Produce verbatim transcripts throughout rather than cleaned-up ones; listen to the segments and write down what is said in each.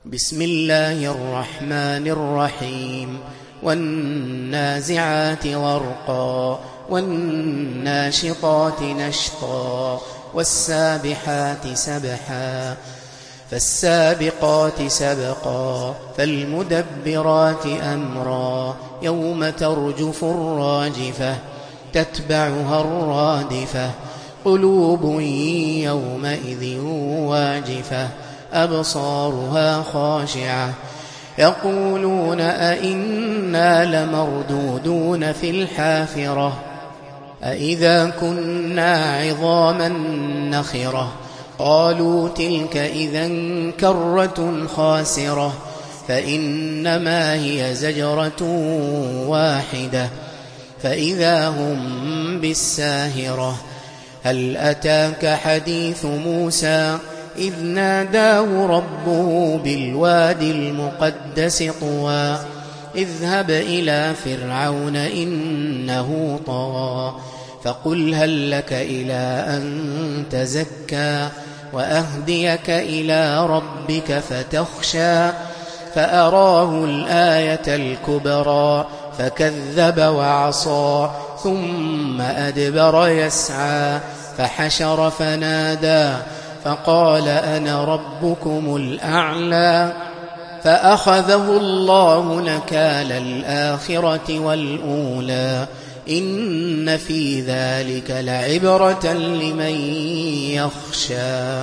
بسم الله الرحمن الرحيم والنازعات غرقا والناشطات نشطا والسابحات سبحا فالسابقات سبقا فالمدبرات أمرا يوم ترجف الراجفة تتبعها الرادفة قلوب يومئذ واجفة أبصارها خاشعة يقولون أئنا لمردودون في الحافرة أئذا كنا عظاما نخرة قالوا تلك إذا كرة خاسرة فإنما هي زجرة واحدة فإذا هم بالساهرة هل أتاك حديث موسى إذ ناداه ربه بالوادي المقدس طوى اذهب إلى فرعون إنه طغى فقل هل لك إلى أن تزكى وأهديك إلى ربك فتخشى فأراه الآية الكبرى فكذب وعصى ثم أدبر يسعى فحشر فنادى فقال أنا ربكم الأعلى فأخذه الله نكال الآخرة والأولى إن في ذلك لعبرة لمن يخشى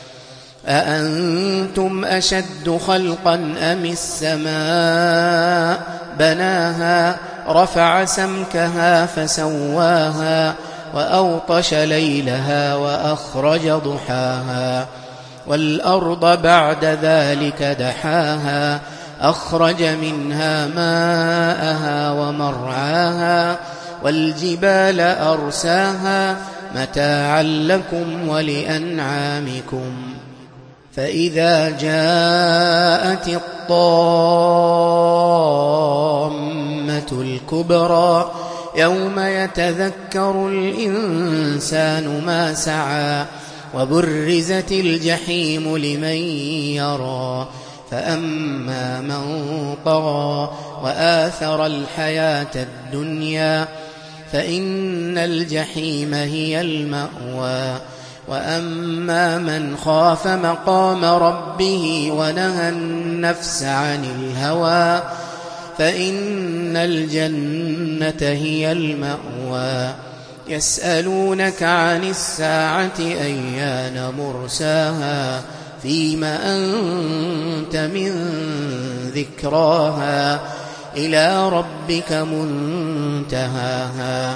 أأنتم أشد خلقا أم السماء بناها رفع سمكها فسواها وأغطش ليلها وأخرج ضحاها والأرض بعد ذلك دحاها أخرج منها ماءها ومرعاها والجبال أرساها متاعا لكم ولأنعامكم فإذا جاءت الطامة الكبرى يوم يتذكر الإنسان ما سعى وبرزت الجحيم لمن يرى فأما من طغى وآثر الحياة الدنيا فإن الجحيم هي المأوى وأما من خاف مقام ربه ونهى النفس عن الهوى فإن الجنة هي المأوى يسألونك عن الساعة أيان مرساها فيم أنت من ذكراها إلى ربك منتهاها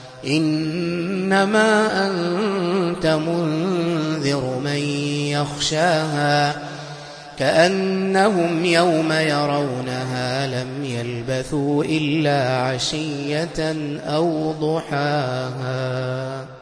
إنما أنت منذر من يخشاها كأنهم يوم يرونها لم يلبثوا إلا عشية أو ضحاها.